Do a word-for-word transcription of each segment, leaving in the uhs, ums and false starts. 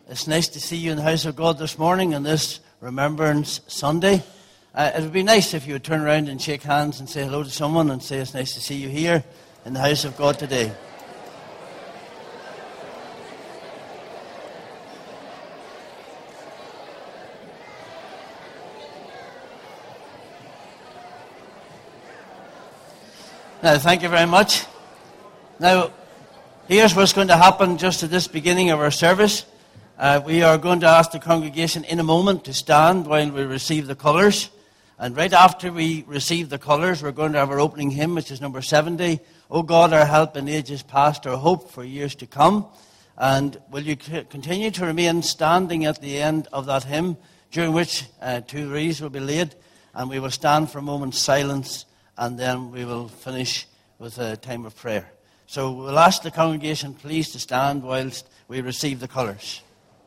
It's nice to see you in the house of God this morning on this Remembrance Sunday. Uh, it would be nice if you would turn around and shake hands and say hello to someone and say it's nice to see you here in the house of God today. Now, thank you very much. Now, here's what's going to happen just at this beginning of our service. Uh, we are going to ask the congregation in a moment to stand while we receive the colours. And right after we receive the colours, we're going to have our opening hymn, which is number seventy. O God, our help in ages past, our hope for years to come. And will you c- continue to remain standing at the end of that hymn, during which uh, two wreaths will be laid, and we will stand for a moment's silence, and then we will finish with a time of prayer. So we'll ask the congregation please to stand whilst we receive the colours.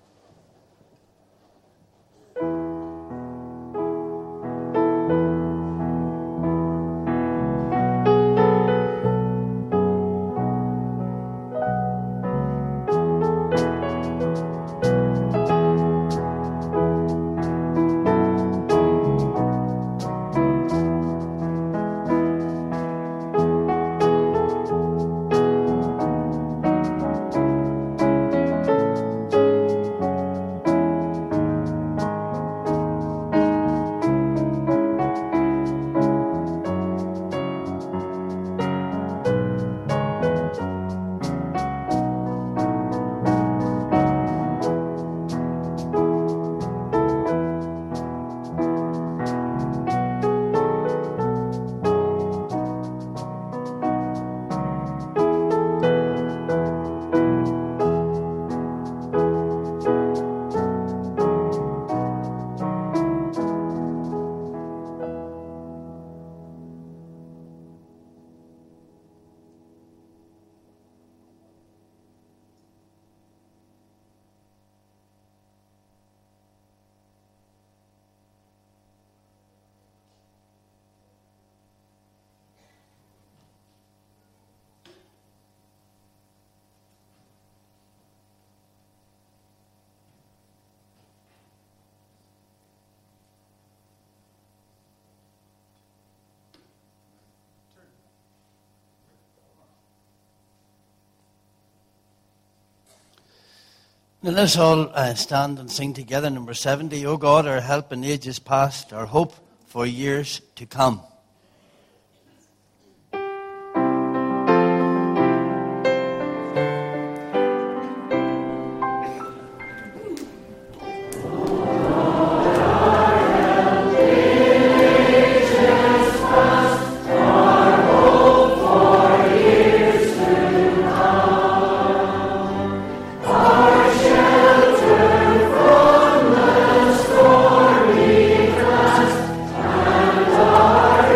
Now let's all uh, stand and sing together number seventy. O God, our help in ages past, our hope for years to come. Our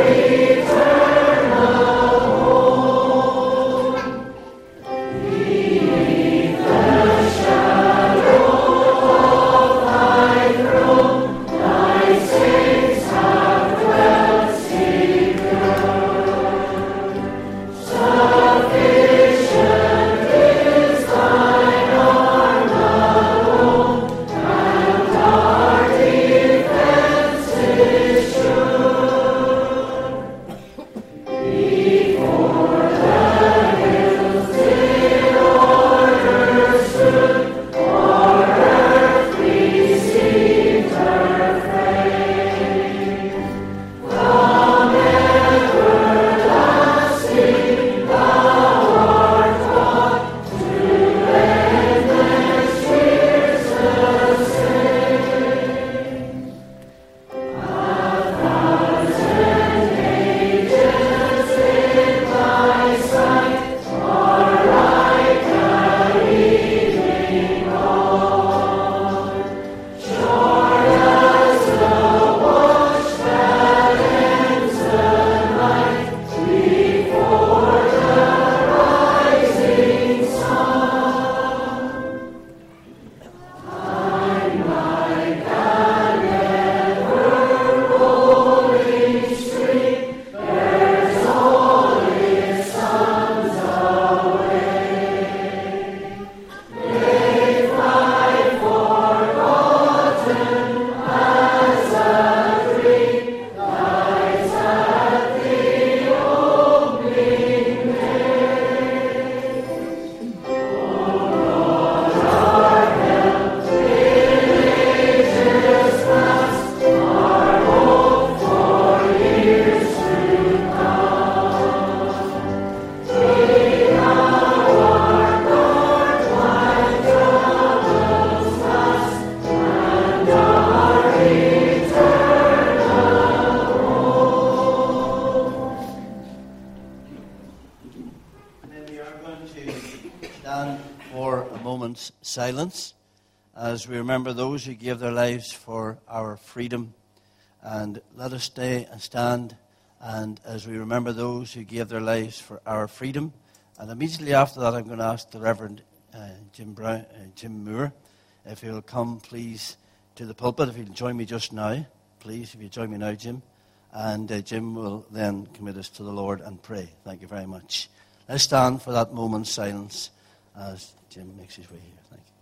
silence as we remember those who gave their lives for our freedom. And let us stay and stand and as we remember those who gave their lives for our freedom. And immediately after that, I'm going to ask the Reverend uh, Jim Brown, uh, Jim Moore, if he'll come, please, to the pulpit. If he'll join me just now, please, if you join me now, Jim. And uh, Jim will then commit us to the Lord and pray. Thank you very much. Let's stand for that moment's silence as Jim makes his way here. Thank you.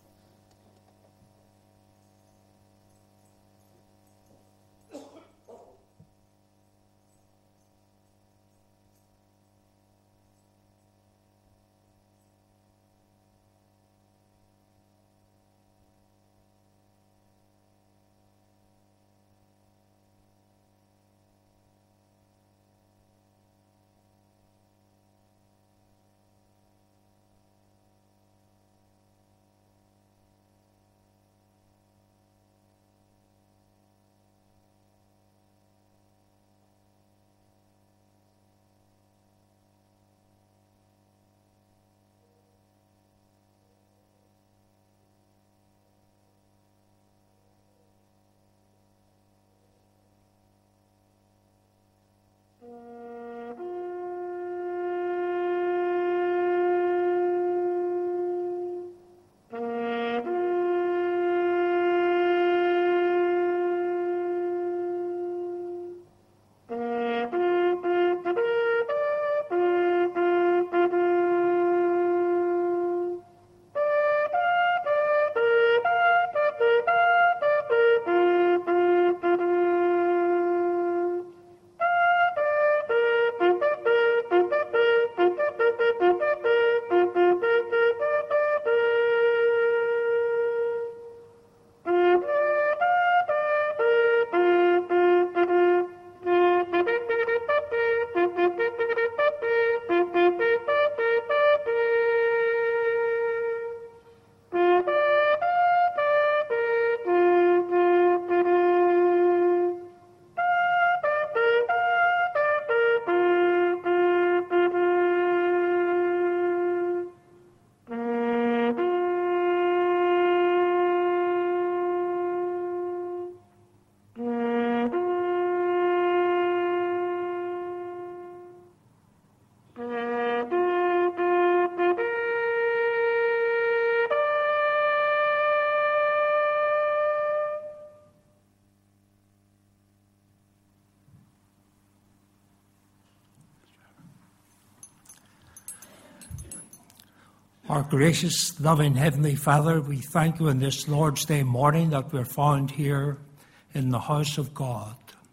Our gracious, loving Heavenly Father, we thank you on this Lord's Day morning that we're found here in the house of God.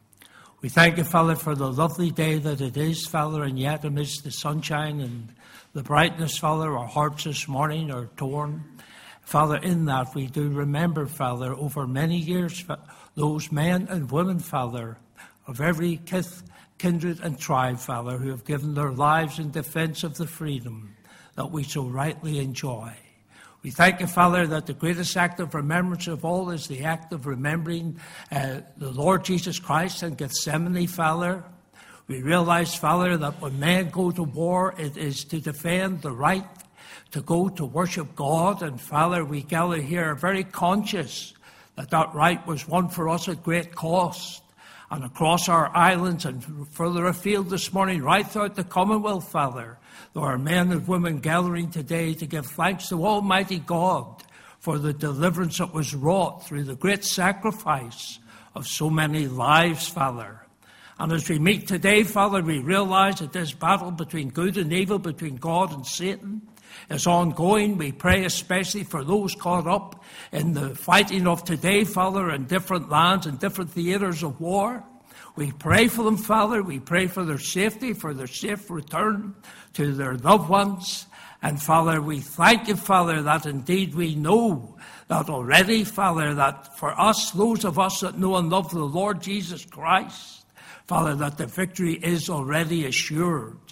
We thank you, Father, for the lovely day that it is, Father, and yet amidst the sunshine and the brightness, Father, our hearts this morning are torn. Father, in that we do remember, Father, over many years, those men and women, Father, of every kith, kindred and tribe, Father, who have given their lives in defense of the freedom that we so rightly enjoy. We thank you, Father, that the greatest act of remembrance of all is the act of remembering uh, the Lord Jesus Christ in Gethsemane, Father. We realize, Father, that when men go to war, it is to defend the right to go to worship God. And, Father, we gather here very conscious that that right was won for us at great cost. And across our islands and further afield this morning, right throughout the Commonwealth, Father, there are men and women gathering today to give thanks to Almighty God for the deliverance that was wrought through the great sacrifice of so many lives, Father. And as we meet today, Father, we realize that this battle between good and evil, between God and Satan, is ongoing. We pray especially for those caught up in the fighting of today, Father, in different lands and different theaters of war. We pray for them, Father. We pray for their safety, for their safe return to their loved ones. And, Father, we thank you, Father, that indeed we know that already, Father, that for us, those of us that know and love the Lord Jesus Christ, Father, that the victory is already assured.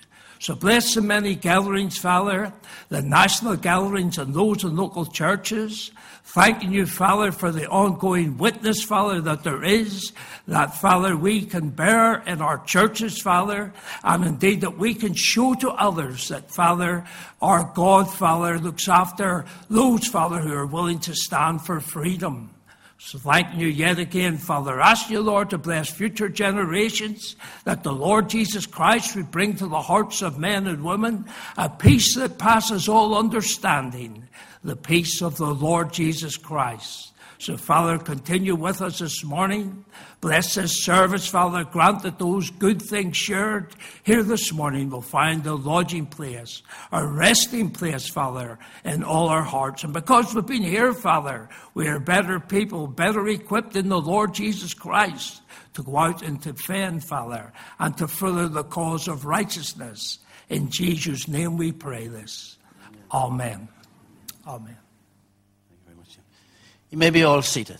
So bless the many gatherings, Father, the national gatherings and those in local churches. Thanking you, Father, for the ongoing witness, Father, that there is, that, Father, we can bear in our churches, Father, and indeed that we can show to others that, Father, our God, Father, looks after those, Father, who are willing to stand for freedom. So thanking you yet again, Father. Ask you, Lord, to bless future generations, that the Lord Jesus Christ would bring to the hearts of men and women a peace that passes all understanding, the peace of the Lord Jesus Christ. So, Father, continue with us this morning. Bless this service, Father. Grant that those good things shared here this morning will find a lodging place, a resting place, Father, in all our hearts. And because we've been here, Father, we are better people, better equipped in the Lord Jesus Christ to go out and to defend, Father, and to further the cause of righteousness. In Jesus' name we pray this. Amen. Amen. Thank you very much, Jim. You may be all seated.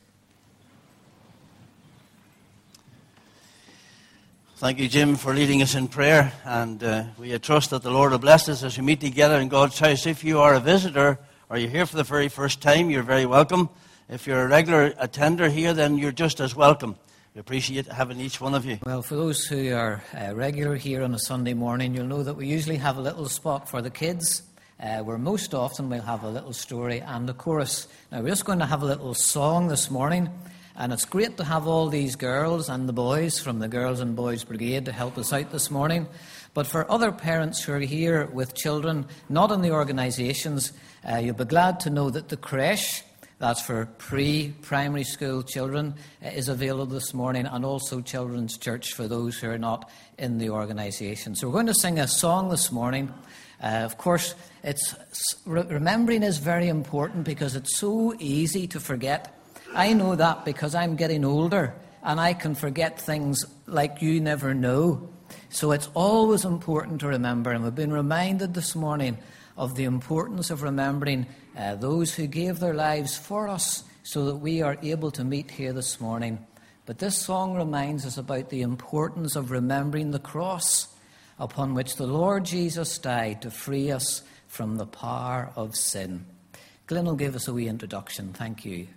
Thank you, Jim, for leading us in prayer. And uh, we trust that the Lord will bless us as we meet together in God's house. If you are a visitor or you're here for the very first time, you're very welcome. If you're a regular attender here, then you're just as welcome. We appreciate having each one of you. Well, for those who are uh, regular here on a Sunday morning, you'll know that we usually have a little spot for the kids. Uh, where most often we'll have a little story and a chorus. Now, we're just going to have a little song this morning, and it's great to have all these girls and the boys from the Girls and Boys Brigade to help us out this morning. But for other parents who are here with children, not in the organisations, uh, you'll be glad to know that the creche, that's for pre-primary school children, uh, is available this morning, and also Children's Church for those who are not in the organisation. So we're going to sing a song this morning. Uh, of course, it's re- remembering is very important because it's so easy to forget. I know that because I'm getting older and I can forget things like you never know. So it's always important to remember, and we've been reminded this morning of the importance of remembering uh, those who gave their lives for us so that we are able to meet here this morning. But this song reminds us about the importance of remembering the cross upon which the Lord Jesus died to free us from the power of sin. Glenn will give us a wee introduction. Thank you.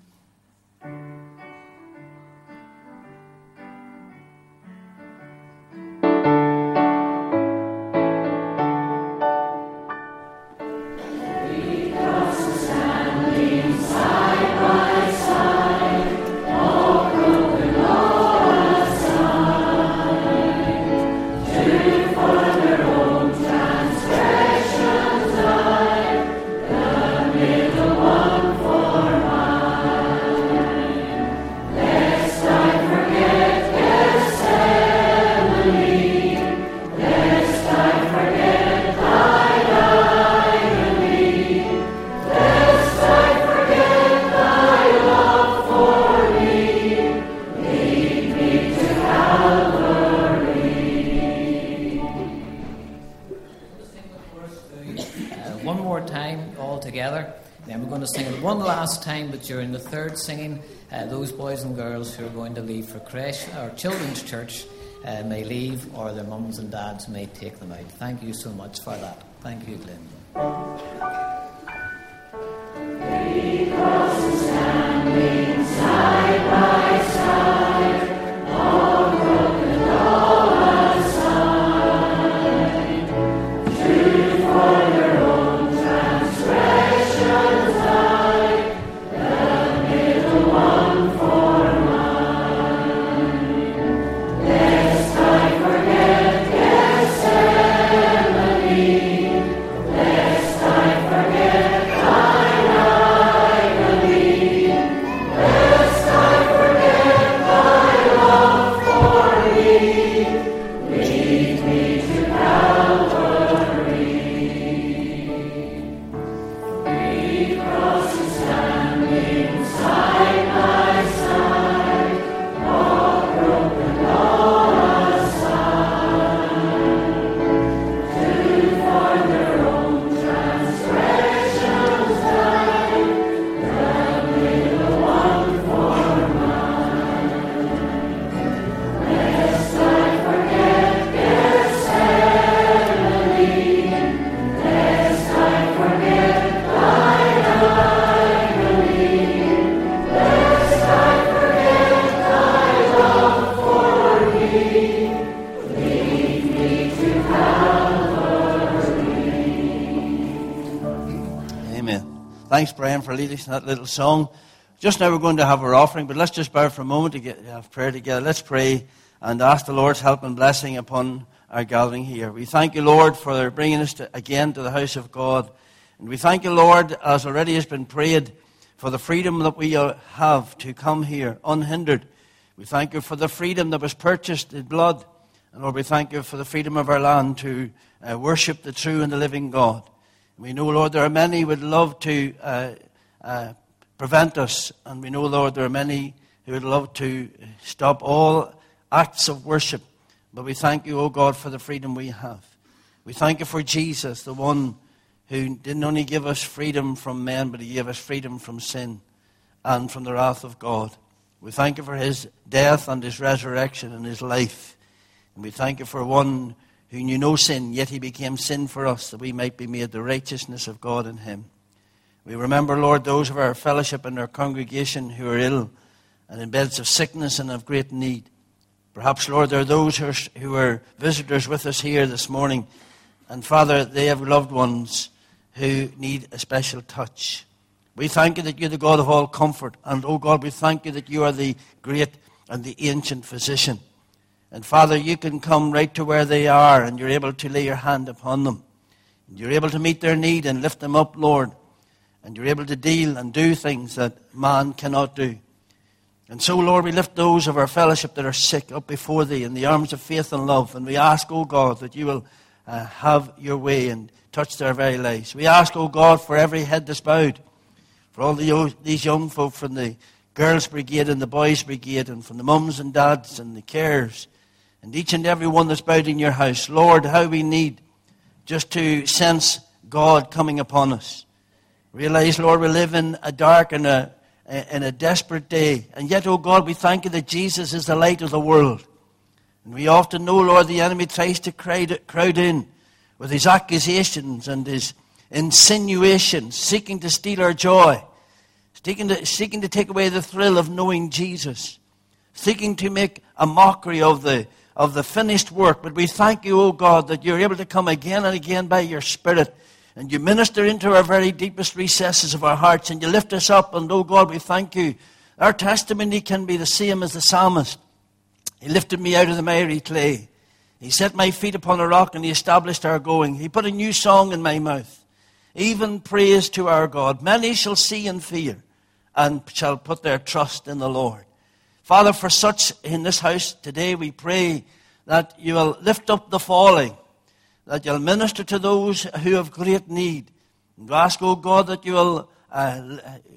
Time, but during the third singing, uh, those boys and girls who are going to leave for creche or Children's Church uh, may leave, or their mums and dads may take them out. Thank you so much for that. Thank you, Glenn. Because we're standing side by side, all broken, all aside, true for their own transgressions died, the middle one for mine. Lest I forget Gethsemane, lest I forget lead us in that little song. Just now we're going to have our offering, but let's just bow for a moment to get, have prayer together. Let's pray and ask the Lord's help and blessing upon our gathering here. We thank you, Lord, for bringing us to, again to the house of God. And we thank you, Lord, as already has been prayed, for the freedom that we have to come here unhindered. We thank you for the freedom that was purchased in blood. And Lord, we thank you for the freedom of our land to uh, worship the true and the living God. And we know, Lord, there are many who would love to uh, uh, prevent us. And we know, Lord, there are many who would love to stop all acts of worship. But we thank you, O God, for the freedom we have. We thank you for Jesus, the one who didn't only give us freedom from men, but he gave us freedom from sin and from the wrath of God. We thank you for his death and his resurrection and his life. And we thank you for one who knew no sin, yet he became sin for us, that we might be made the righteousness of God in him. We remember, Lord, those of our fellowship and our congregation who are ill and in beds of sickness and of great need. Perhaps, Lord, there are those who are, who are visitors with us here this morning. And Father, they have loved ones who need a special touch. We thank you that you're the God of all comfort. And, oh God, we thank you that you are the great and the ancient physician. And, Father, you can come right to where they are and you're able to lay your hand upon them. And you're able to meet their need and lift them up, Lord. And you're able to deal and do things that man cannot do. And so, Lord, we lift those of our fellowship that are sick up before thee in the arms of faith and love. And we ask, oh God, that you will uh, have your way and touch their very lives. We ask, oh God, for every head that's bowed, for all the, these young folk from the girls' brigade and the boys' brigade, and from the mums and dads and the carers, and each and every one that's bowed in your house. Lord, how we need just to sense God coming upon us. Realize, Lord, we live in a dark and a, in a desperate day. And yet, oh God, we thank you that Jesus is the light of the world. And we often know, Lord, the enemy tries to crowd, crowd in with his accusations and his insinuations, seeking to steal our joy, seeking to, seeking to take away the thrill of knowing Jesus, seeking to make a mockery of the, of the finished work. But we thank you, O God, that you're able to come again and again by your Spirit, and you minister into our very deepest recesses of our hearts, and you lift us up. And, oh God, we thank you. Our testimony can be the same as the psalmist. He lifted me out of the miry clay. He set my feet upon a rock, and he established our going. He put a new song in my mouth, even praise to our God. Many shall see and fear, and shall put their trust in the Lord. Father, for such in this house today, we pray that you will lift up the falling, that you'll minister to those who have great need. And we ask, oh God, that you will uh,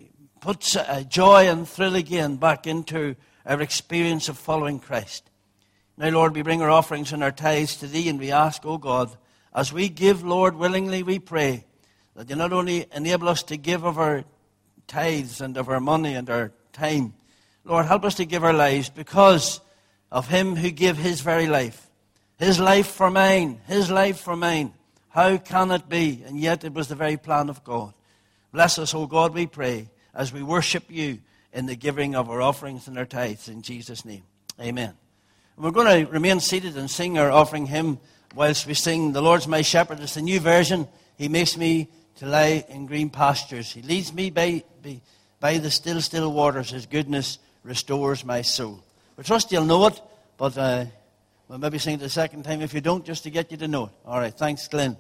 put uh, joy and thrill again back into our experience of following Christ. Now, Lord, we bring our offerings and our tithes to thee, and we ask, oh God, as we give, Lord, willingly we pray, that you not only enable us to give of our tithes and of our money and our time, Lord, help us to give our lives because of him who gave his very life. His life for mine, his life for mine. How can it be? And yet it was the very plan of God. Bless us, O God, we pray, as we worship you in the giving of our offerings and our tithes. In Jesus' name, amen. And we're going to remain seated and sing our offering hymn whilst we sing The Lord's My Shepherd. It's the new version. He makes me to lie in green pastures. He leads me by, by, by the still, still waters. His goodness restores my soul. We trust you'll know it, but uh, we'll maybe sing it the second time if you don't, just to get you to know it. All right, thanks, Glenn.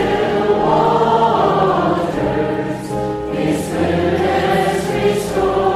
Restore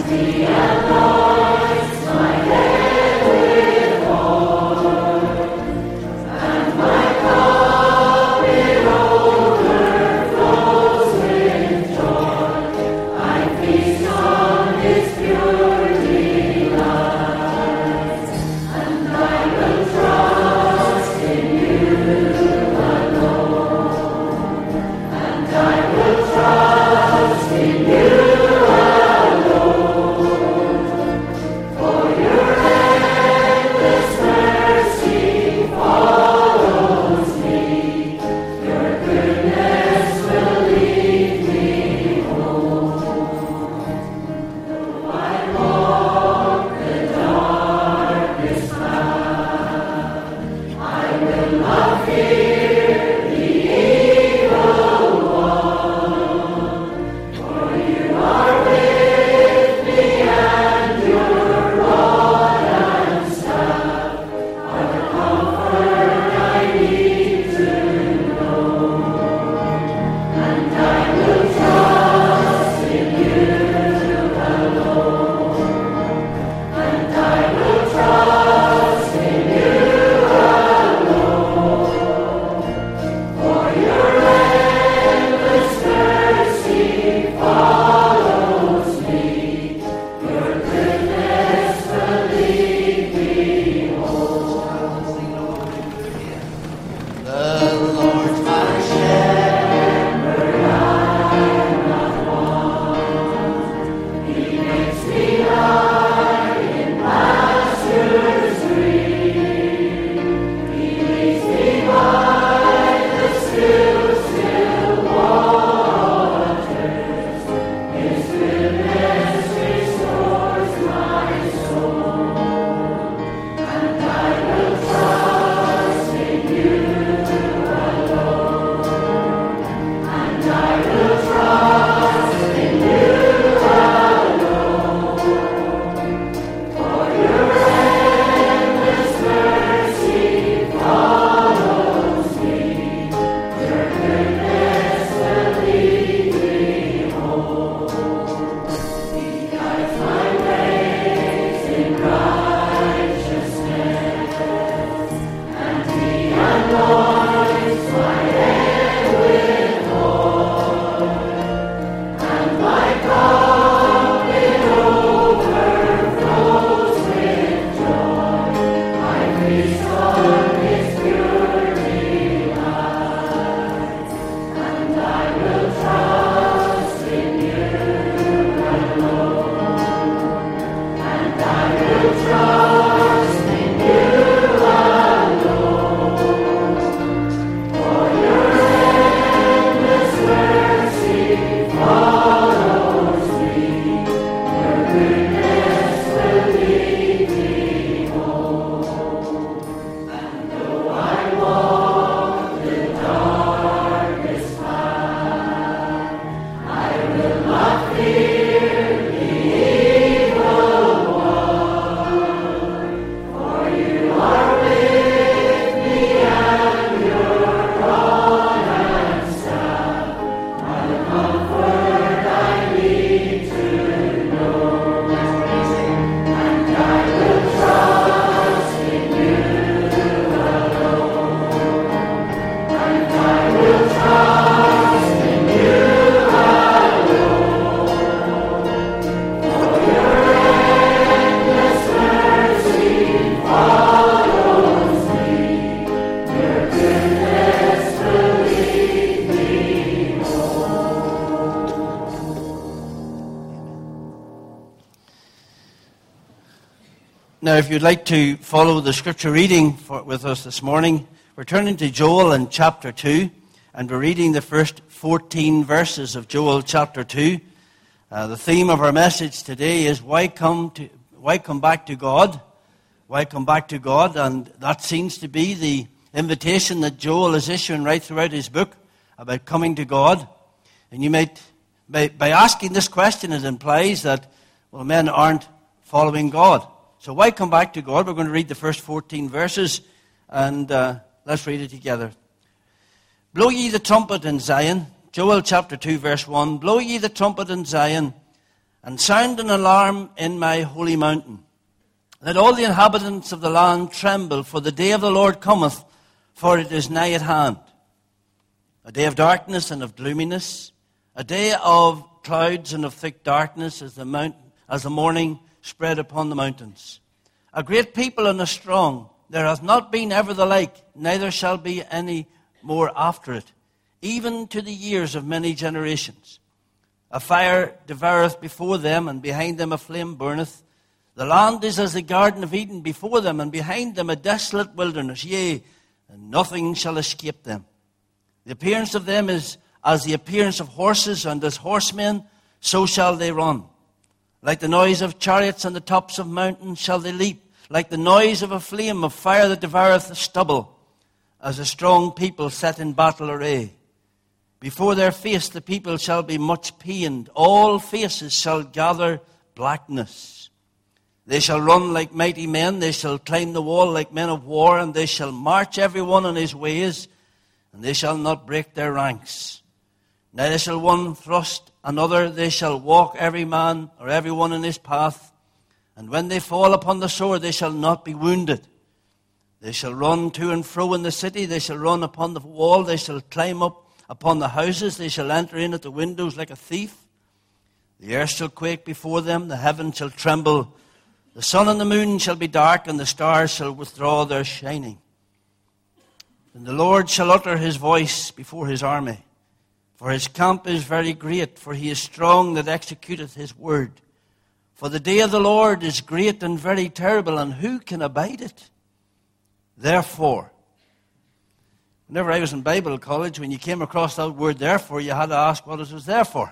Now, if you'd like to follow the scripture reading for, with us this morning, we're turning to Joel in chapter two, and we're reading the first fourteen verses of Joel chapter two. Uh, the theme of our message today is why come to why come back to God? Why come back to God? And that seems to be the invitation that Joel is issuing right throughout his book about coming to God. And you might, by, by asking this question, it implies that, well, men aren't following God. So why come back to God? We're going to read the first fourteen verses, and uh, let's read it together. Blow ye the trumpet in Zion, Joel chapter two, verse one. Blow ye the trumpet in Zion, and sound an alarm in my holy mountain. Let all the inhabitants of the land tremble, for the day of the Lord cometh, for it is nigh at hand. A day of darkness and of gloominess, a day of clouds and of thick darkness as the, mount, as the morning spread upon the mountains. A great people and a strong, there hath not been ever the like, neither shall be any more after it, even to the years of many generations. A fire devoureth before them, and behind them a flame burneth. The land is as the Garden of Eden before them, and behind them a desolate wilderness, yea, and nothing shall escape them. The appearance of them is as the appearance of horses, and as horsemen, so shall they run. Like the noise of chariots on the tops of mountains shall they leap, like the noise of a flame of fire that devoureth the stubble, as a strong people set in battle array. Before their face the people shall be much pained, all faces shall gather blackness. They shall run like mighty men, they shall climb the wall like men of war, and they shall march every one in his ways, and they shall not break their ranks. Neither shall one thrust another, they shall walk every man or every one in his path, and when they fall upon the sword they shall not be wounded. They shall run to and fro in the city, they shall run upon the wall, they shall climb up upon the houses, they shall enter in at the windows like a thief. The earth shall quake before them, the heavens shall tremble. The sun and the moon shall be dark, and the stars shall withdraw their shining. And the Lord shall utter his voice before his army. For his camp is very great, for he is strong that executeth his word. For the day of the Lord is great and very terrible, and who can abide it? Therefore, whenever I was in Bible college, when you came across that word therefore, you had to ask what it was there for.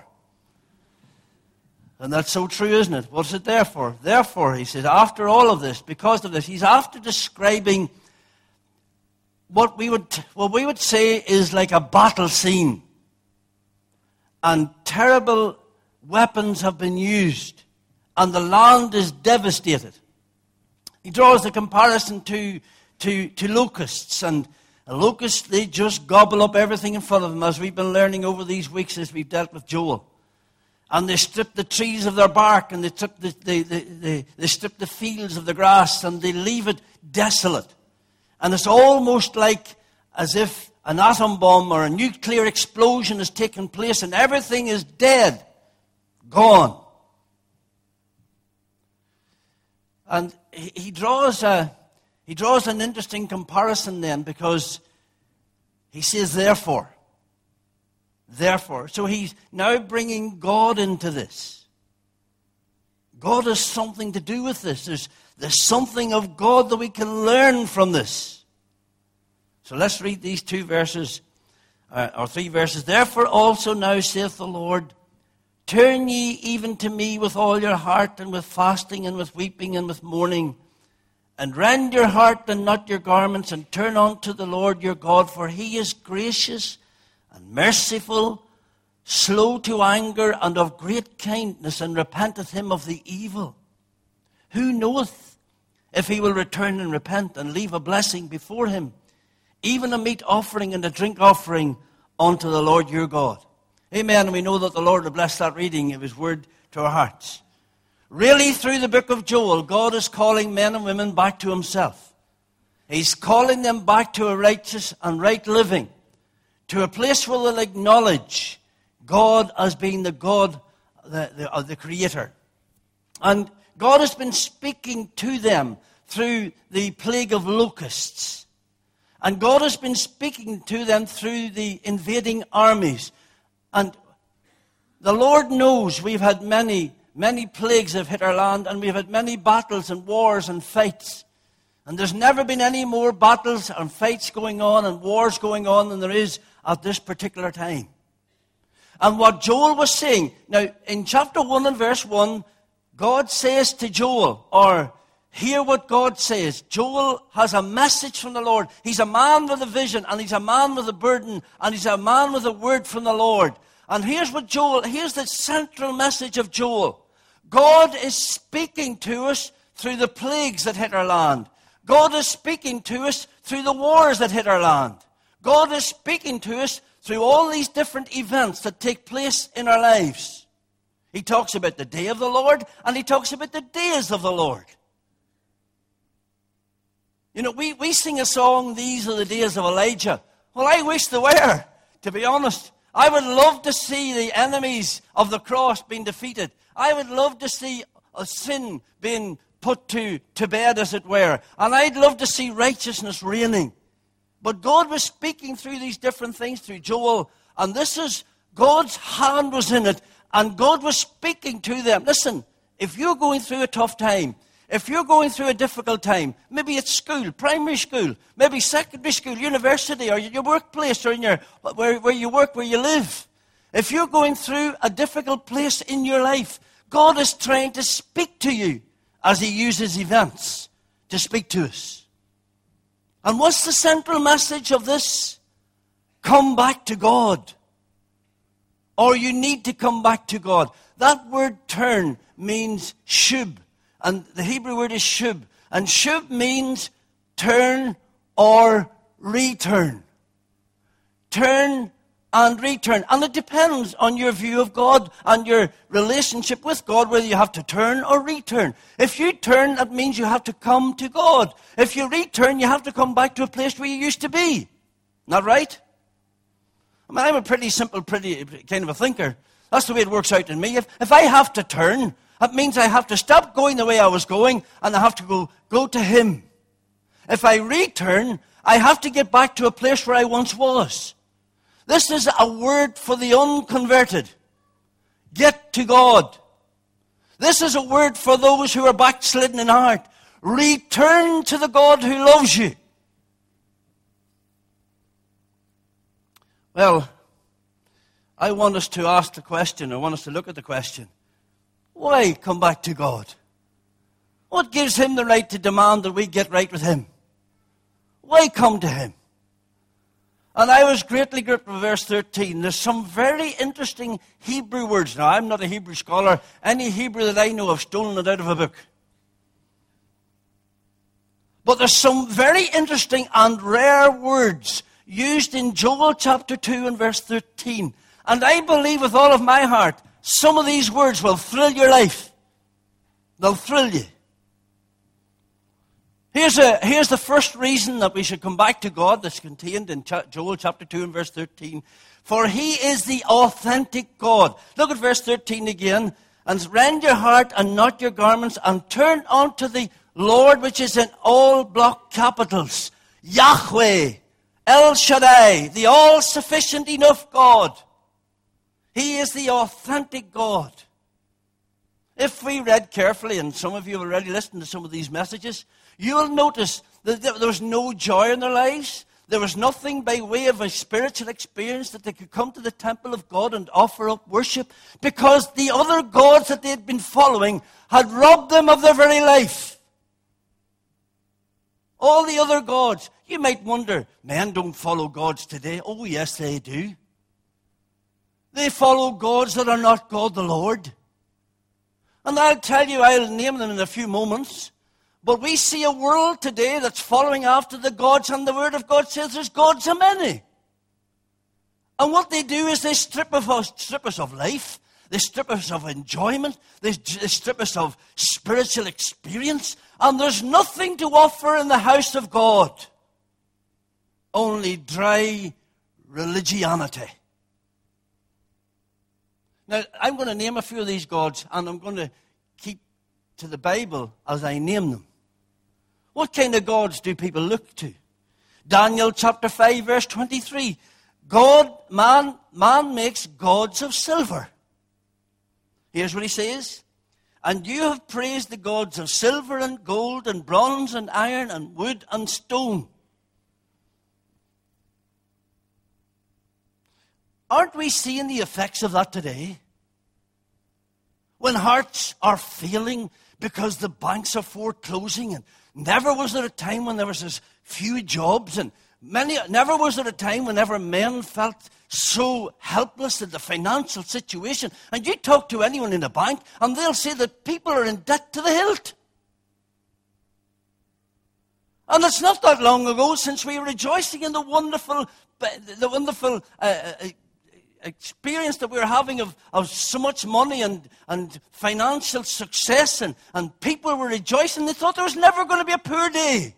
And that's so true, isn't it? What's it there for? Therefore, he says, after all of this, because of this, he's after describing what we would what we would say is like a battle scene. And terrible weapons have been used, and the land is devastated. He draws the comparison to, to, to locusts, and locusts, they just gobble up everything in front of them, as we've been learning over these weeks as we've dealt with Joel. And they strip the trees of their bark, and they strip the, they, they, they, they strip the fields of the grass, and they leave it desolate. And it's almost like as if an atom bomb or a nuclear explosion has taken place, and everything is dead, gone. And he, he draws a he draws an interesting comparison then, because he says therefore. Therefore. So he's now bringing God into this. God has something to do with this. There's, there's something of God that we can learn from this. So let's read these two verses, uh, or three verses. Therefore also now saith the Lord, turn ye even to me with all your heart, and with fasting, and with weeping, and with mourning, and rend your heart and not your garments, and turn unto the Lord your God, for he is gracious and merciful, slow to anger, and of great kindness, and repenteth him of the evil. Who knoweth if he will return and repent, and leave a blessing before him, even a meat offering and a drink offering unto the Lord your God? Amen. And we know that the Lord will bless that reading of his word to our hearts. Really, through the book of Joel, God is calling men and women back to himself. He's calling them back to a righteous and right living, to a place where they'll acknowledge God as being the God, the, the, uh, the Creator. And God has been speaking to them through the plague of locusts. And God has been speaking to them through the invading armies. And the Lord knows we've had many, many plagues have hit our land, and we've had many battles and wars and fights. And there's never been any more battles and fights going on and wars going on than there is at this particular time. And what Joel was saying, now in chapter one and verse one, God says to Joel, or hear what God says. Joel has a message from the Lord. He's a man with a vision, and he's a man with a burden, and he's a man with a word from the Lord. And here's what Joel, here's the central message of Joel. God is speaking to us through the plagues that hit our land. God is speaking to us through the wars that hit our land. God is speaking to us through all these different events that take place in our lives. He talks about the day of the Lord, and he talks about the days of the Lord. You know, we, we sing a song, these are the days of Elijah. Well, I wish they were, to be honest. I would love to see the enemies of the cross being defeated. I would love to see a sin being put to, to bed, as it were. And I'd love to see righteousness reigning. But God was speaking through these different things through Joel. And this is, God's hand was in it. And God was speaking to them. Listen, if you're going through a tough time, if you're going through a difficult time, maybe it's school, primary school, maybe secondary school, university, or your workplace, or in your where, where you work, where you live. If you're going through a difficult place in your life, God is trying to speak to you as he uses events to speak to us. And what's the central message of this? Come back to God. Or you need to come back to God. That word turn means shub. And the Hebrew word is shub. And shub means turn or return. Turn and return. And it depends on your view of God and your relationship with God, whether you have to turn or return. If you turn, that means you have to come to God. If you return, you have to come back to a place where you used to be. Not right? I mean, I'm a pretty simple, pretty kind of a thinker. That's the way it works out in me. If, if I have to turn, that means I have to stop going the way I was going, and I have to go, go to him. If I return, I have to get back to a place where I once was. This is a word for the unconverted. Get to God. This is a word for those who are backslidden in heart. Return to the God who loves you. Well, I want us to ask the question, I want us to look at the question. Why come back to God? What gives him the right to demand that we get right with him? Why come to him? And I was greatly gripped with verse thirteen. There's some very interesting Hebrew words. Now, I'm not a Hebrew scholar. Any Hebrew that I know, I've stolen it out of a book. But there's some very interesting and rare words used in Joel chapter two and verse thirteen. And I believe with all of my heart, some of these words will thrill your life. They'll thrill you. Here's, a, here's the first reason that we should come back to God that's contained in Joel chapter two and verse thirteen. For he is the authentic God. Look at verse thirteen again. And rend your heart and not your garments, and turn unto the Lord, which is in all block capitals. Yahweh, El Shaddai, the all-sufficient enough God. He is the authentic God. If we read carefully, and some of you have already listened to some of these messages, you will notice that there was no joy in their lives. There was nothing by way of a spiritual experience that they could come to the temple of God and offer up worship, because the other gods that they had been following had robbed them of their very life. All the other gods. You might wonder, men don't follow gods today. Oh, yes, they do. They follow gods that are not God the Lord. And I'll tell you, I'll name them in a few moments. But we see a world today that's following after the gods, and the Word of God says there's gods a many. And what they do is they strip of us, strip us of life. They strip us of enjoyment. They, they strip us of spiritual experience. And there's nothing to offer in the house of God. Only dry religiosity. Now, I'm going to name a few of these gods, and I'm going to keep to the Bible as I name them. What kind of gods do people look to? Daniel chapter five, verse twenty-three. God, man, man makes gods of silver. Here's what he says. And you have praised the gods of silver and gold and bronze and iron and wood and stone. Aren't we seeing the effects of that today? When hearts are failing because the banks are foreclosing, and never was there a time when there was as few jobs, and many, never was there a time whenever men felt so helpless in the financial situation. And you talk to anyone in a bank, and they'll say that people are in debt to the hilt. And it's not that long ago since we were rejoicing in the wonderful, the wonderful uh, experience that we were having of, of so much money and, and financial success, and, and people were rejoicing. They thought there was never going to be a poor day.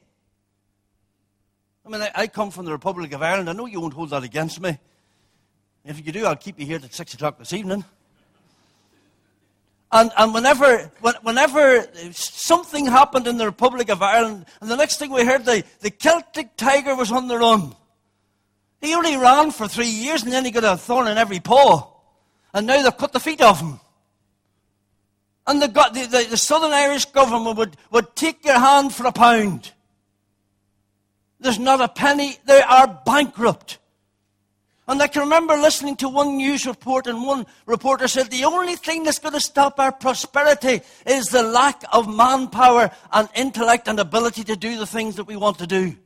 I mean, I, I come from the Republic of Ireland. I know you won't hold that against me. If you do, I'll keep you here till six o'clock this evening. And, and whenever, whenever something happened in the Republic of Ireland, and the next thing we heard, the, the Celtic tiger was on the run. He only ran for three years, and then he got a thorn in every paw. And now they've cut the feet off him. And the, the, the, the Southern Irish government would, would take your hand for a pound. There's not a penny. They are bankrupt. And I can remember listening to one news report, and one reporter said the only thing that's going to stop our prosperity is the lack of manpower and intellect and ability to do the things that we want to do.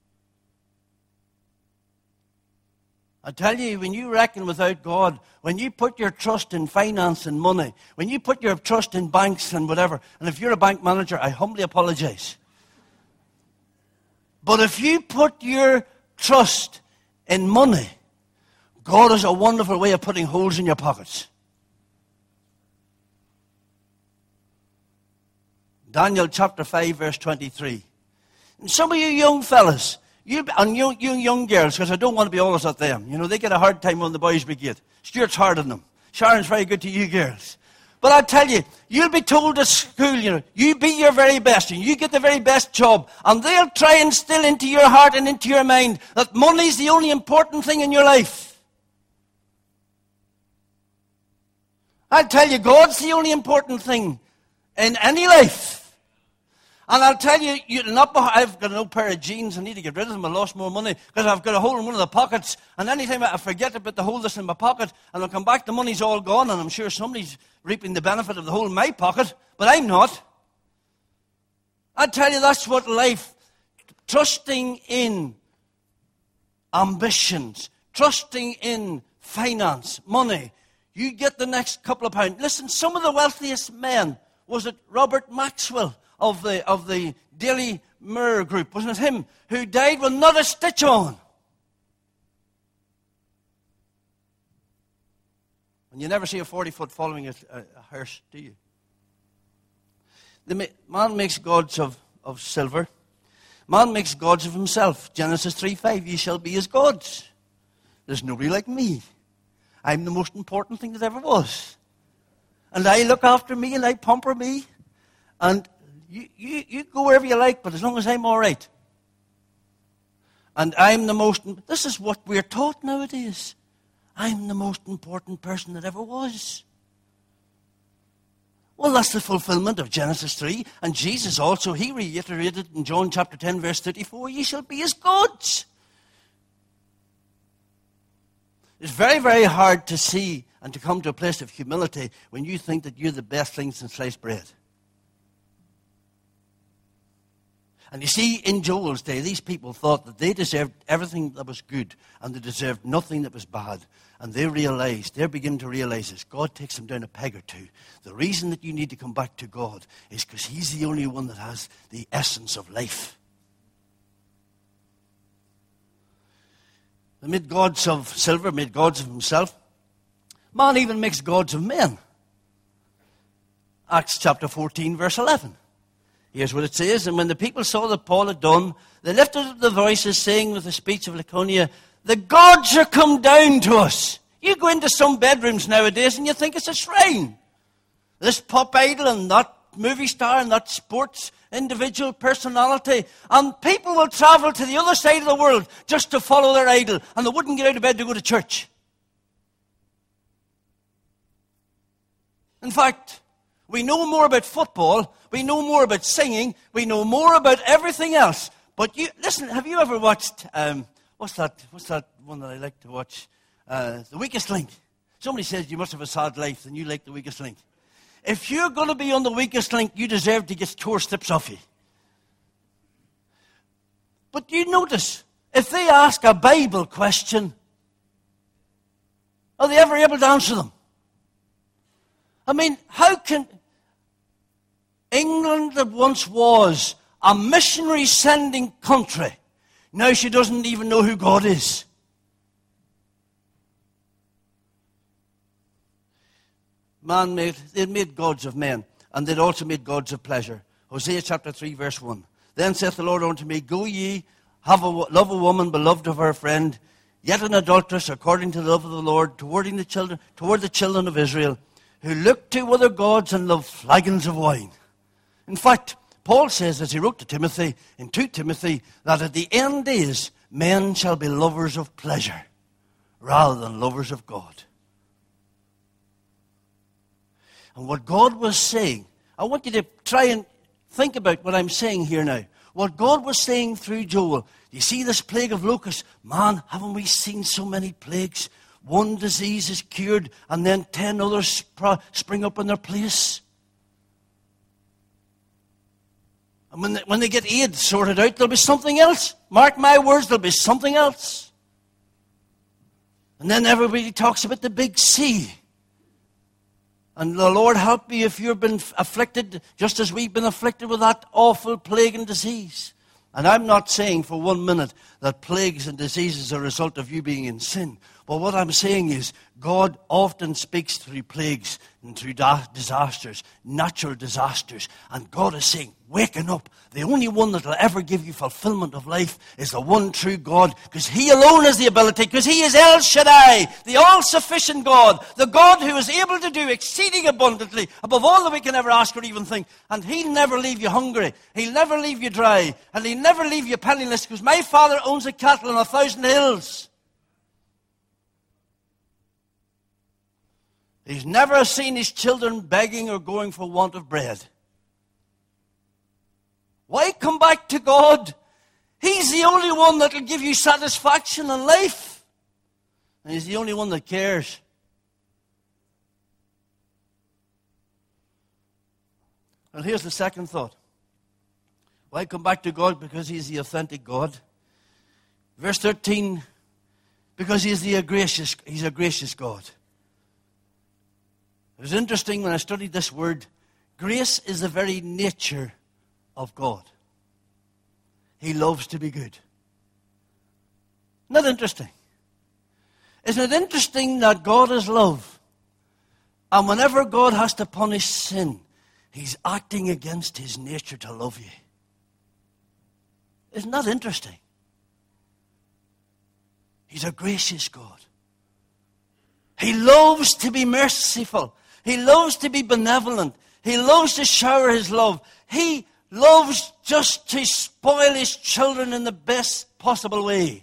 I tell you, when you reckon without God, when you put your trust in finance and money, when you put your trust in banks and whatever, and if you're a bank manager, I humbly apologize. But if you put your trust in money, God has a wonderful way of putting holes in your pockets. Daniel chapter five, verse twenty-three. And some of you young fellas, you, and you, you young girls, because I don't want to be always at them. You know, they get a hard time on the boys' brigade. Stuart's hard on them. Sharon's very good to you girls. But I tell you, you'll be told at school, you know, you be your very best, and you get the very best job, and they'll try and instill into your heart and into your mind that money's the only important thing in your life. I tell you, God's the only important thing in any life. And I'll tell you, you not, I've got an old pair of jeans. I need to get rid of them. I lost more money because I've got a hole in one of the pockets. And anytime I forget about the hole that's in my pocket, and I'll come back, the money's all gone. And I'm sure somebody's reaping the benefit of the hole in my pocket, but I'm not. I tell you, that's what life, trusting in ambitions, trusting in finance, money. You get the next couple of pounds. Listen, some of the wealthiest men, was it Robert Maxwell of the of the Daily Mirror group? Wasn't it him who died with not a stitch on? And you never see a forty-foot following a, a, a hearse, do you? The man makes gods of, of silver. Man makes gods of himself. Genesis three five, ye shall be his gods. There's nobody like me. I'm the most important thing that ever was. And I look after me and I pamper me. And you, you, you go wherever you like, but as long as I'm all right. And I'm the most... This is what we're taught nowadays. I'm the most important person that ever was. Well, that's the fulfillment of Genesis three. And Jesus also, he reiterated in John chapter ten, verse thirty-four, ye shall be his gods. It's very, very hard to see and to come to a place of humility when you think that you're the best thing since sliced bread. And you see, in Joel's day, these people thought that they deserved everything that was good and they deserved nothing that was bad. And they realized, they're beginning to realize this. God takes them down a peg or two. The reason that you need to come back to God is because he's the only one that has the essence of life. They made gods of silver, made gods of himself. Man even makes gods of men. Acts chapter fourteen, verse eleven. Here's what it says. And when the people saw that Paul had done, they lifted up their voices, saying with the speech of Lycaonia, the gods are come down to us. You go into some bedrooms nowadays and you think it's a shrine. This pop idol and that movie star and that sports individual personality. And people will travel to the other side of the world just to follow their idol. And they wouldn't get out of bed to go to church. In fact, we know more about football. We know more about singing. We know more about everything else. But you listen, have you ever watched, um, what's that What's that one that I like to watch? Uh, The Weakest Link. Somebody says you must have a sad life and you like The Weakest Link. If you're going to be on The Weakest Link, you deserve to get tour strips off you. But you notice, if they ask a Bible question, are they ever able to answer them? I mean, how can England, that once was a missionary sending country, now she doesn't even know who God is? man made, they'd made gods of men, and they'd also made gods of pleasure. Hosea chapter three, verse one. Then saith the Lord unto me, Go ye, have a, love a woman beloved of her friend, yet an adulteress according to the love of the Lord, toward the children, toward the children of Israel, who look to other gods and love flagons of wine. In fact, Paul says, as he wrote to Timothy, in Second Timothy, that at the end days, men shall be lovers of pleasure rather than lovers of God. And what God was saying, I want you to try and think about what I'm saying here now. What God was saying through Joel. You see this plague of locusts? Man, haven't we seen so many plagues? One disease is cured, and then ten others spr- spring up in their place. And when they, when they get AIDS sorted out, there'll be something else. Mark my words, there'll be something else. And then everybody talks about the big sea. And the Lord help you if you've been afflicted, just as we've been afflicted with that awful plague and disease. And I'm not saying for one minute that plagues and diseases are a result of you being in sin. But what I'm saying is God often speaks through plagues and through da- disasters, natural disasters. And God is saying, waken up. The only one that will ever give you fulfillment of life is the one true God, because He alone has the ability, because He is El Shaddai, the all-sufficient God, the God who is able to do exceeding abundantly above all that we can ever ask or even think. And He'll never leave you hungry. He'll never leave you dry. And He'll never leave you penniless, because my Father owns a cattle on a thousand hills. He's never seen His children begging or going for want of bread. Why come back to God? He's the only one that will give you satisfaction in life. And He's the only one that cares. And here's the second thought. Why come back to God? Because He's the authentic God. Verse thirteen, because He's the gracious, He's a gracious God. It was interesting when I studied this word. Grace is the very nature of God. He loves to be good. Not interesting? Isn't it interesting that God is love? And whenever God has to punish sin, He's acting against His nature to love you. Isn't that interesting? He's a gracious God. He loves to be merciful. He loves to be benevolent. He loves to shower His love. He loves just to spoil His children in the best possible way.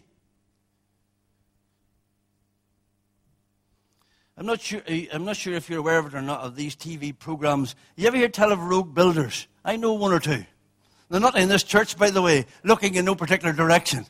I'm not sure, I'm not sure if you're aware of it or not, of these T V programs. You ever hear tell of rogue builders? I know one or two. They're not in this church, by the way, looking in no particular direction.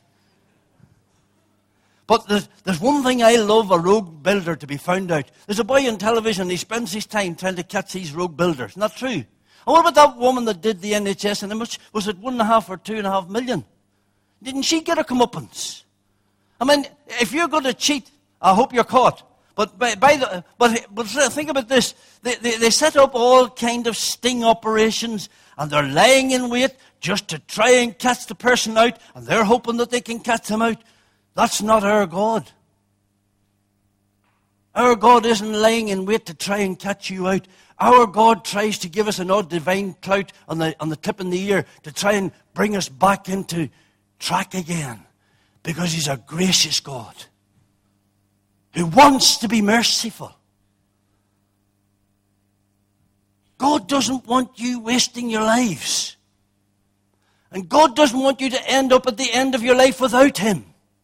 But there's, there's one thing I love a rogue builder to be found out. There's a boy on television, he spends his time trying to catch these rogue builders. Not true. And what about that woman that did the N H S, and how much was it, one and a half or two and a half million? Didn't she get her comeuppance? I mean, if you're going to cheat, I hope you're caught. But by, by the but but think about this: they, they they set up all kind of sting operations, and they're lying in wait just to try and catch the person out, and they're hoping that they can catch them out. That's not our God. Our God isn't lying in wait to try and catch you out. Our God tries to give us an odd divine clout on the, on the tip of the ear to try and bring us back into track again. Because He's a gracious God who wants to be merciful. God doesn't want you wasting your lives. And God doesn't want you to end up at the end of your life without Him.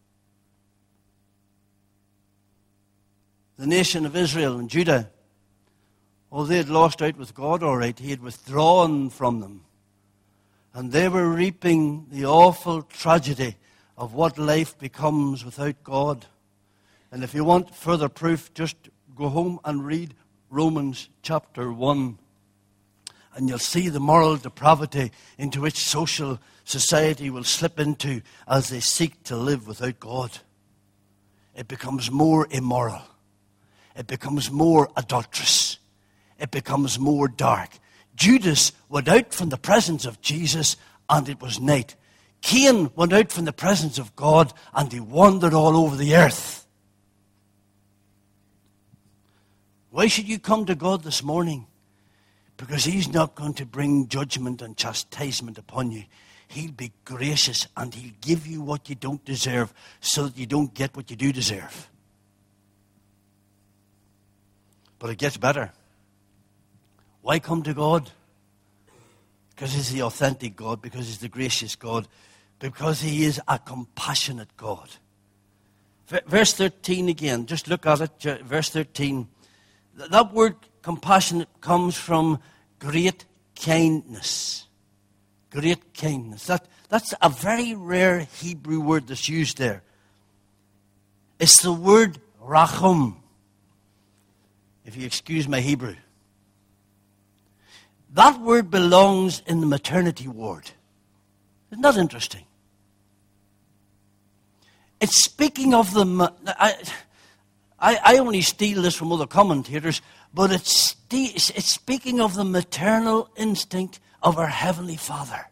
The nation of Israel and Judah, oh, they had lost out with God, all right. He had withdrawn from them. And they were reaping the awful tragedy of what life becomes without God. And if you want further proof, just go home and read Romans chapter one. And you'll see the moral depravity into which social society will slip into as they seek to live without God. It becomes more immoral. It becomes more adulterous. It becomes more dark. Judas went out from the presence of Jesus, and it was night. Cain went out from the presence of God, and he wandered all over the earth. Why should you come to God this morning? Because he's not going to bring judgment and chastisement upon you. He'll be gracious and he'll give you what you don't deserve so that you don't get what you do deserve. But it gets better. Why come to God? Because he's the authentic God, because he's the gracious God, because he is a compassionate God. Verse thirteen again, just look at it, verse thirteen. That word compassionate comes from great kindness. Great kindness. That, that's a very rare Hebrew word that's used there. It's the word rachum, if you excuse my Hebrew. That word belongs in the maternity ward. Isn't that interesting? It's speaking of the... I, I, I only steal this from other commentators, but it's, it's speaking of the maternal instinct of our Heavenly Father.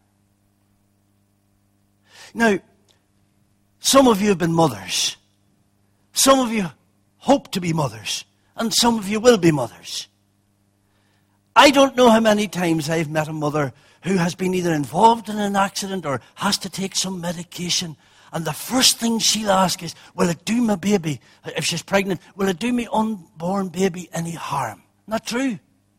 Now, some of you have been mothers. Some of you hope to be mothers. And some of you will be mothers. I don't know how many times I've met a mother who has been either involved in an accident or has to take some medication. And the first thing she'll ask is, will it do my baby, if she's pregnant, will it do my unborn baby any harm? Not true.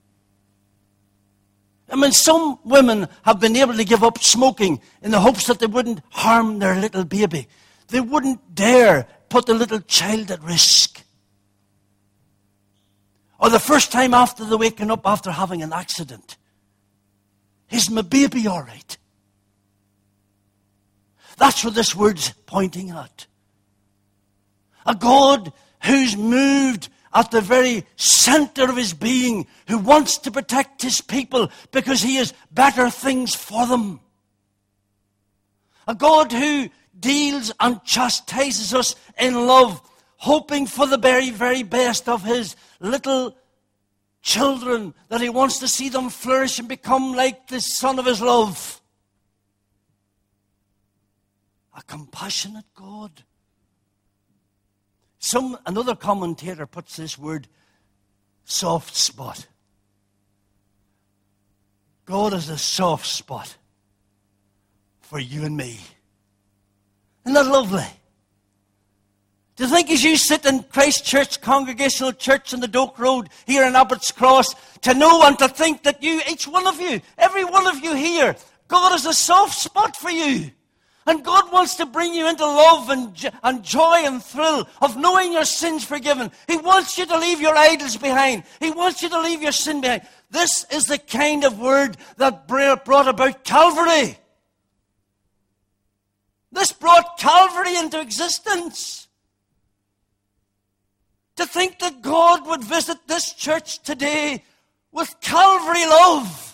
I mean, some women have been able to give up smoking in the hopes that they wouldn't harm their little baby. They wouldn't dare put the little child at risk. Or the first time after they're waking up after having an accident. Is my baby all right? That's what this word's pointing at. A God who's moved at the very center of his being, who wants to protect his people because he has better things for them. A God who deals and chastises us in love, hoping for the very, very best of his little children, that he wants to see them flourish and become like the son of his love. A compassionate God. Some another commentator puts this word soft spot. God is a soft spot for you and me. Isn't that lovely? Do you think as you sit in Christ Church, Congregational Church in the Doak Road here in Abbott's Cross, to know and to think that you, each one of you, every one of you here, God is a soft spot for you. And God wants to bring you into love and, and joy and thrill of knowing your sins forgiven. He wants you to leave your idols behind. He wants you to leave your sin behind. This is the kind of word that brought about Calvary. This brought Calvary into existence. To think that God would visit this church today with Calvary love.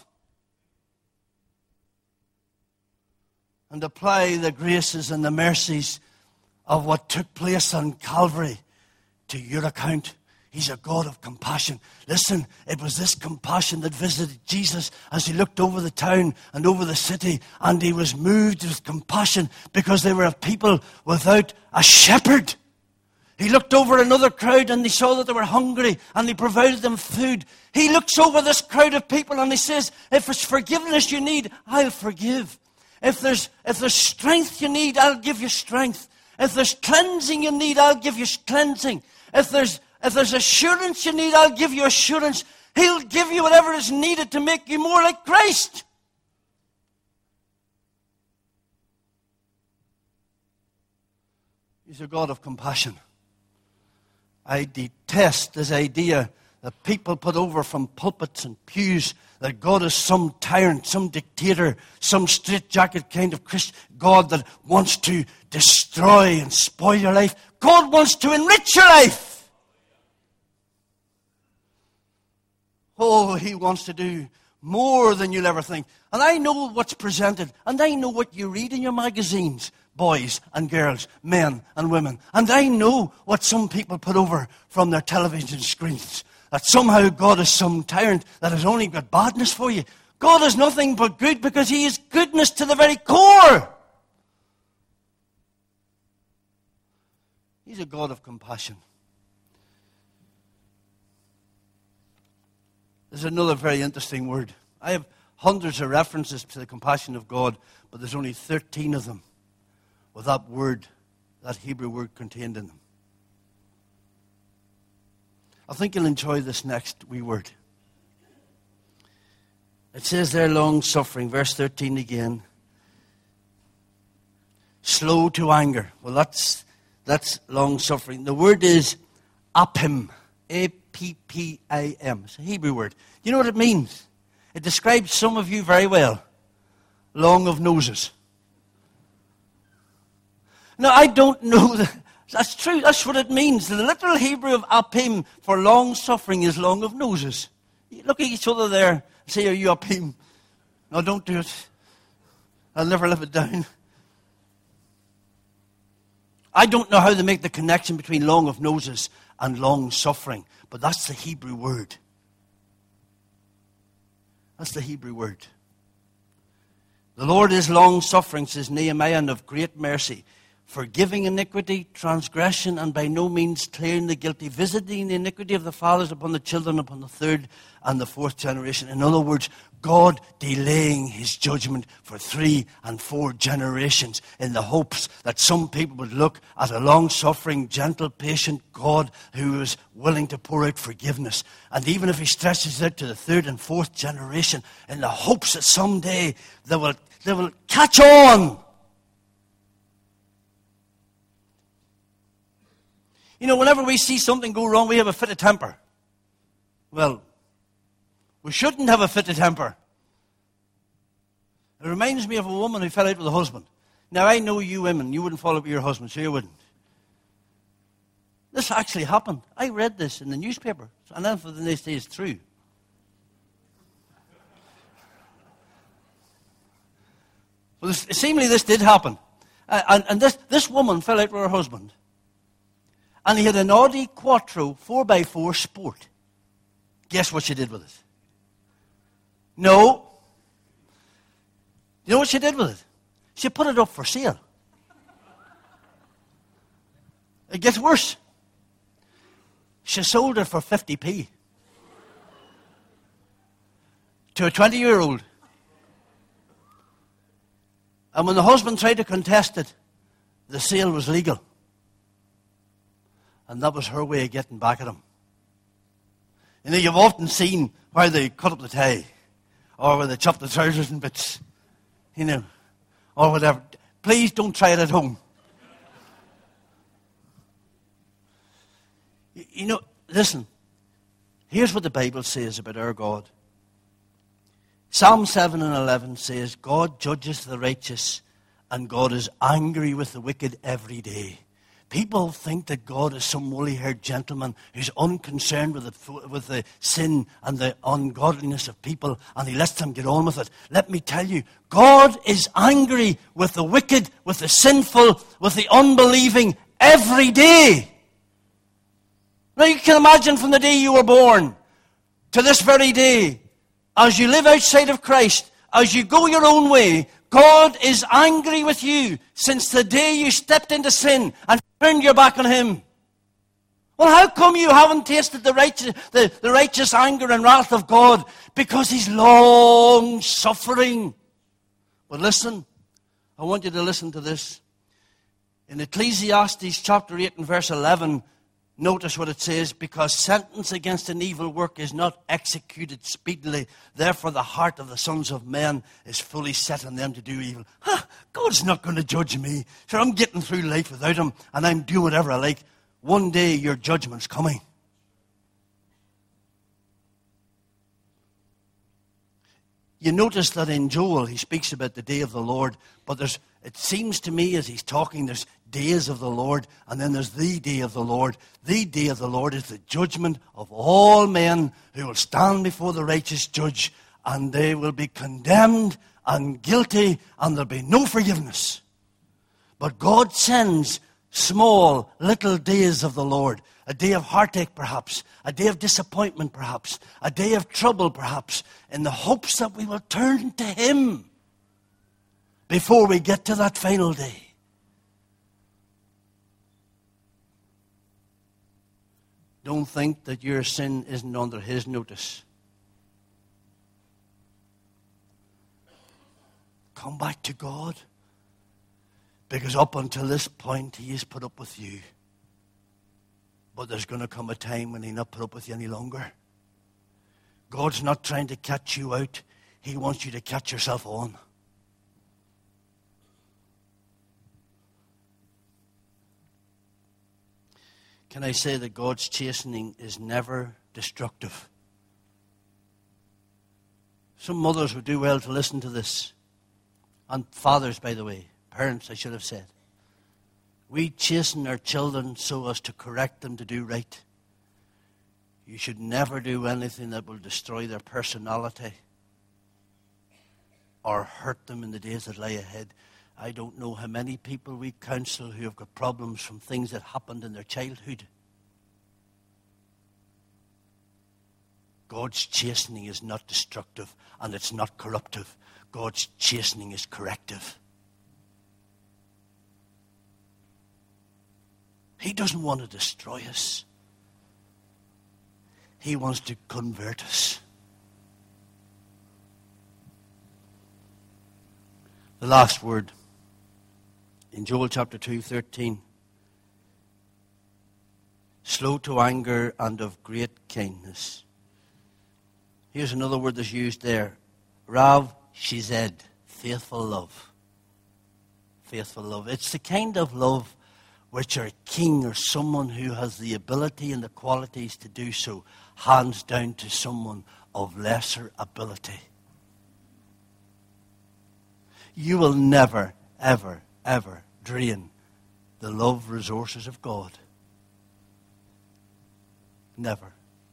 And apply the graces and the mercies of what took place on Calvary to your account. He's a God of compassion. Listen, it was this compassion that visited Jesus as he looked over the town and over the city, and he was moved with compassion because they were a people without a shepherd. He looked over another crowd and he saw that they were hungry and he provided them food. He looks over this crowd of people and he says, if it's forgiveness you need, I'll forgive. If there's, if there's strength you need, I'll give you strength. If there's cleansing you need, I'll give you cleansing. If there's, if there's assurance you need, I'll give you assurance. He'll give you whatever is needed to make you more like Christ. He's a God of compassion. I detest this idea that people put over from pulpits and pews that God is some tyrant, some dictator, some straitjacket kind of Christ God that wants to destroy and spoil your life. God wants to enrich your life. Oh, he wants to do more than you'll ever think. And I know what's presented, and I know what you read in your magazines, boys and girls, men and women. And I know what some people put over from their television screens. That somehow God is some tyrant that has only got badness for you. God is nothing but good because he is goodness to the very core. He's a God of compassion. There's another very interesting word. I have hundreds of references to the compassion of God, but there's only thirteen of them with that word, that Hebrew word contained in them. I think you'll enjoy this next wee word. It says there, long suffering, verse thirteen again. Slow to anger. Well, that's that's long suffering. The word is appim, A P P I M. It's a Hebrew word. You know what it means? It describes some of you very well. Long of noses. Now, I don't know that. That's true. That's what it means. The literal Hebrew of apim for long suffering is long of noses. You look at each other there and say, are you apim? No, don't do it. I'll never live it down. I don't know how to make the connection between long of noses and long suffering, but that's the Hebrew word. That's the Hebrew word. The Lord is long suffering, says Nehemiah, and of great mercy, forgiving iniquity, transgression, and by no means clearing the guilty, visiting the iniquity of the fathers upon the children, upon the third and the fourth generation. In other words, God delaying his judgment for three and four generations in the hopes that some people would look at a long-suffering, gentle, patient God who is willing to pour out forgiveness. And even if he stretches it out to the third and fourth generation in the hopes that someday they will, they will catch on. You know, whenever we see something go wrong, we have a fit of temper. Well, we shouldn't have a fit of temper. It reminds me of a woman who fell out with a husband. Now, I know you women, you wouldn't fall out with your husband, so you wouldn't. This actually happened. I read this in the newspaper, and then for the next day it's true. Well, this, seemingly this did happen. Uh, and and this, this woman fell out with her husband. And he had an Audi Quattro four by four Sport. Guess what she did with it? No. You know what she did with it? She put it up for sale. It gets worse. She sold it for fifty p to a twenty-year-old. And when the husband tried to contest it, the sale was legal. And that was her way of getting back at him. You know, you've often seen where they cut up the tie, or where they chop the trousers in bits, you know, or whatever. Please don't try it at home. You know, listen, here's what the Bible says about our God. Psalm seven and eleven says, God judges the righteous, and God is angry with the wicked every day. People think that God is some woolly-haired gentleman who's unconcerned with the, with the sin and the ungodliness of people, and he lets them get on with it. Let me tell you, God is angry with the wicked, with the sinful, with the unbelieving every day. Now you can imagine from the day you were born to this very day, as you live outside of Christ, as you go your own way, God is angry with you since the day you stepped into sin and turned your back on him. Well, how come you haven't tasted the righteous, the, the righteous anger and wrath of God? Because he's long-suffering. But listen, I want you to listen to this. In Ecclesiastes chapter eight and verse eleven, notice what it says, because sentence against an evil work is not executed speedily. Therefore the heart of the sons of men is fully set on them to do evil. Huh, God's not going to judge me. So I'm getting through life without him, and I'm doing whatever I like. One day your judgment's coming. You notice that in Joel he speaks about the day of the Lord, but there's, it seems to me as he's talking, there's days of the Lord, and then there's the day of the Lord. The day of the Lord is the judgment of all men who will stand before the righteous judge, and they will be condemned and guilty, and there'll be no forgiveness. But God sends small, little days of the Lord. A day of heartache, perhaps. A day of disappointment, perhaps. A day of trouble, perhaps. In the hopes that we will turn to him before we get to that final day. Don't think that your sin isn't under his notice. come back to God. Because up until this point, he has put up with you. But there's going to come a time when he'll not put up with you any longer. God's not trying to catch you out. He wants you to catch yourself on. Can I say that God's chastening is never destructive? Some mothers would do well to listen to this. And fathers, by the way. Parents, I should have said. We chasten our children so as to correct them to do right. You should never do anything that will destroy their personality or hurt them in the days that lie ahead. I don't know how many people we counsel who have got problems from things that happened in their childhood. God's chastening is not destructive and it's not corruptive. God's chastening is corrective. He doesn't want to destroy us. He wants to convert us. The last word in Joel chapter two, thirteen. Slow to anger and of great kindness. Here's another word that's used there. Rav Shized, faithful love. Faithful love. It's the kind of love which a king or someone who has the ability and the qualities to do so hands down to someone of lesser ability. You will never, ever, ever drain the love resources of God. Never.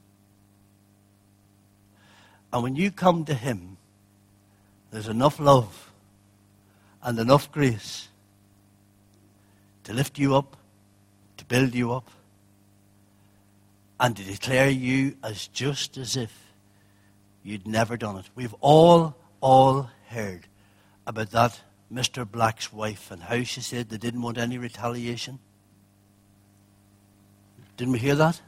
And when you come to him, there's enough love and enough grace to lift you up, to build you up, and to declare you as just as if you'd never done it. We've all, all heard about that Mister Black's wife and how she said they didn't want any retaliation. Didn't we hear that?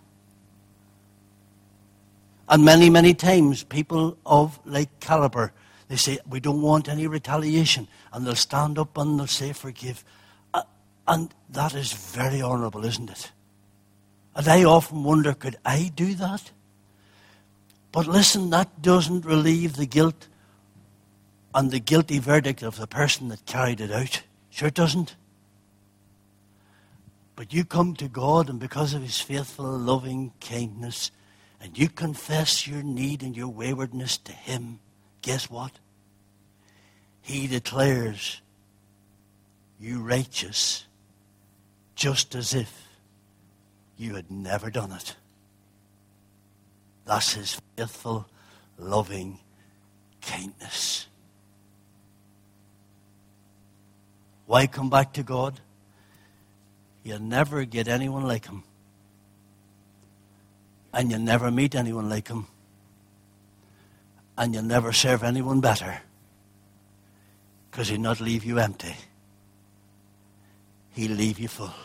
And many, many times people of like caliber, they say, we don't want any retaliation. And they'll stand up and they'll say, forgive. Uh, and that is very honourable, isn't it? And I often wonder, could I do that? But listen, that doesn't relieve the guilt and the guilty verdict of the person that carried it out. Sure it doesn't. But you come to God, and because of his faithful, loving kindness, and you confess your need and your waywardness to him, guess what? He declares you righteous, just as if you had never done it. That's his faithful, loving kindness. Why come back to God? You'll never get anyone like him. And you'll never meet anyone like him. And you'll never serve anyone better. Because he'll not leave you empty. He'll leave you full.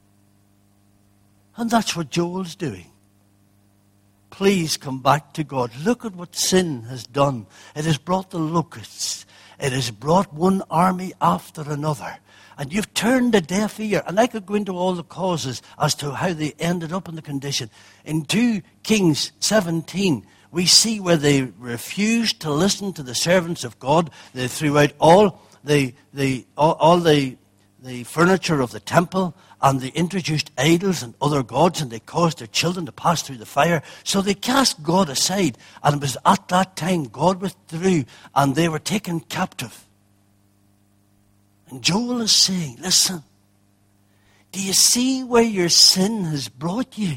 And that's what Joel's doing. Please come back to God. Look at what sin has done. It has brought the locusts. It has brought one army after another. And you've turned a deaf ear. And I could go into all the causes as to how they ended up in the condition. In two Kings seventeen, we see where they refused to listen to the servants of God. They threw out all the, the, all, all the, the furniture of the temple, and they introduced idols and other gods, and they caused their children to pass through the fire. So they cast God aside. And it was at that time God withdrew, and they were taken captive. And Joel is saying, listen, do you see where your sin has brought you?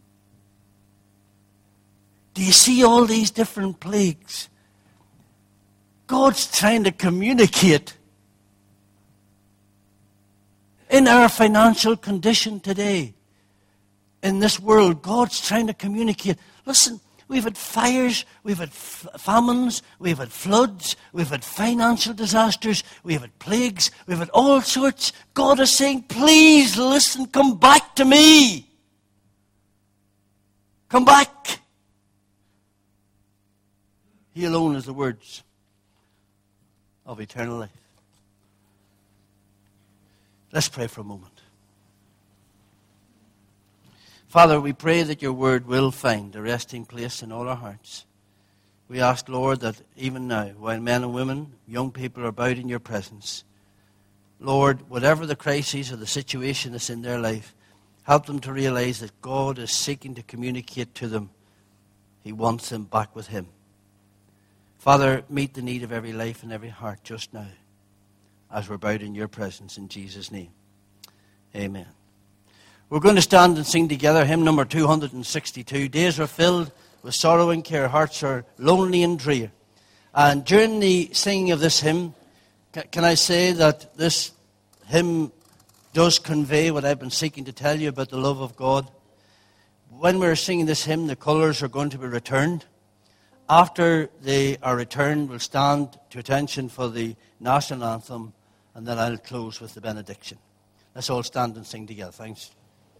Do you see all these different plagues? God's trying to communicate. In our financial condition today, in this world, God's trying to communicate. Listen, we've had fires, we've had f- famines, we've had floods, we've had financial disasters, we've had plagues, we've had all sorts. God is saying, please listen, come back to me. Come back. He alone is the words of eternal life. Let's pray for a moment. Father, we pray that your word will find a resting place in all our hearts. We ask, Lord, that even now, while men and women, young people are bowed in your presence, Lord, whatever the crisis or the situation that's in their life, help them to realize that God is seeking to communicate to them. He wants them back with him. Father, meet the need of every life and every heart just now as we're bowed in your presence in Jesus' name. Amen. We're going to stand and sing together hymn number two hundred sixty-two. Days are filled with sorrow and care. Hearts are lonely and drear. And during the singing of this hymn, can I say that this hymn does convey what I've been seeking to tell you about the love of God. When we're singing this hymn, the colours are going to be returned. After they are returned, we'll stand to attention for the national anthem, and then I'll close with the benediction. Let's all stand and sing together. Thanks.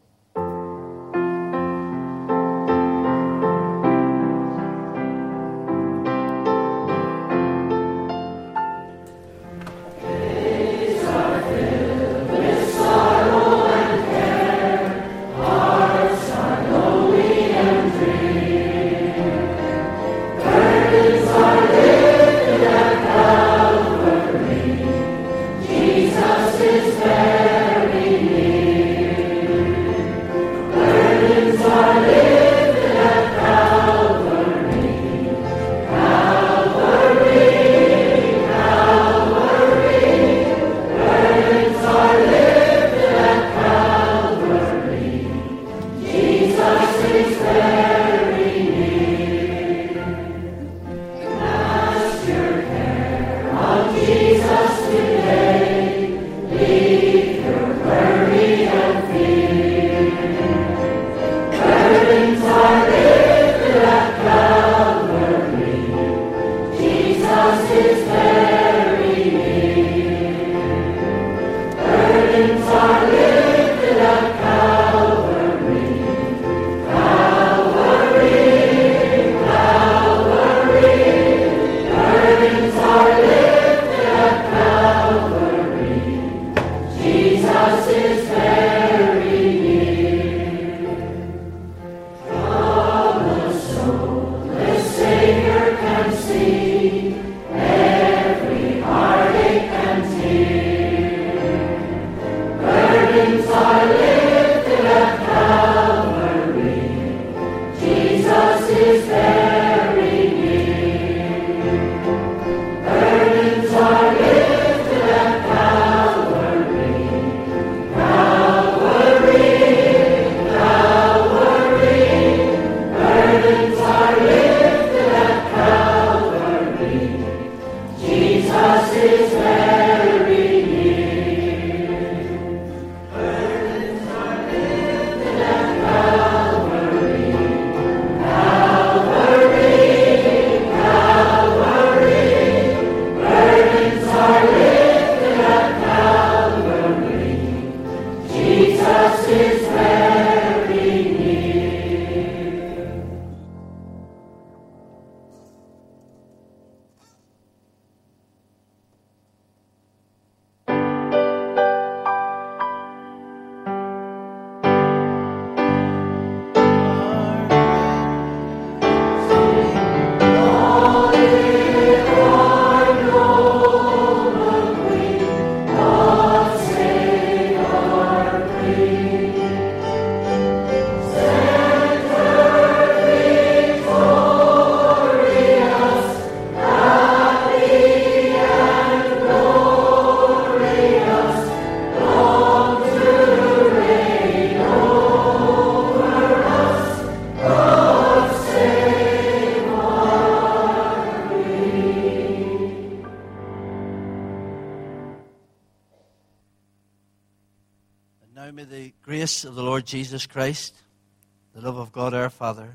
Now may the grace of the Lord Jesus Christ, the love of God our Father,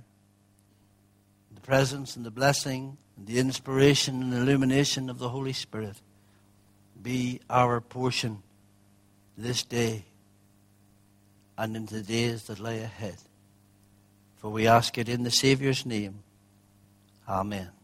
the presence and the blessing and the inspiration and illumination of the Holy Spirit be our portion this day and in the days that lie ahead. For we ask it in the Saviour's name. Amen.